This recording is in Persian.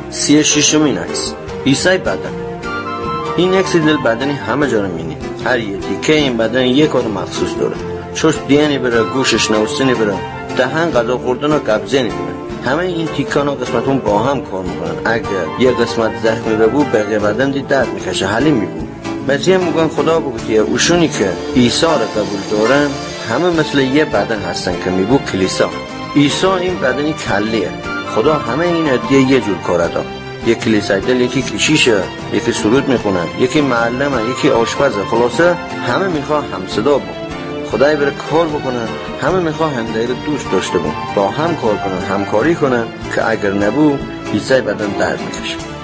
36مین عکس، عیسی بدن. این عکس دل بدنی همه جا رو می‌بینید. هر یه تیکه این بدن یک کار مخصوص داره. چشم دیانی بره، گوشش نوسینی بره، دهن غذا خوردن و قبضه نمی‌بره. همه این تیکانا قسمتون با هم کار میکنن. اگر یه قسمت زخمی ببود بقیه بدن دی درد میکشه، حلی میبود. بعضی میگن خدا بگو که اوشونی که عیسی رو قبول دارن همه مثل یه بدن هستن که میگو کلیسا. عیسی این بدنی کلیه. خدا همه این ادیه یه جور کاره داد. یکی کلیسای دل، یکی کشیشه، یکی سرود میخونن، یکی معلمه، یکی آشپزه. خلاصه همه میخواه همصدا بود. خدای بره کار بکنن، همه میخواه همدیگه رو دوست داشته بود، با هم کار کنن، همکاری کنن که اگر نبود عیسی بدن درد میکشه.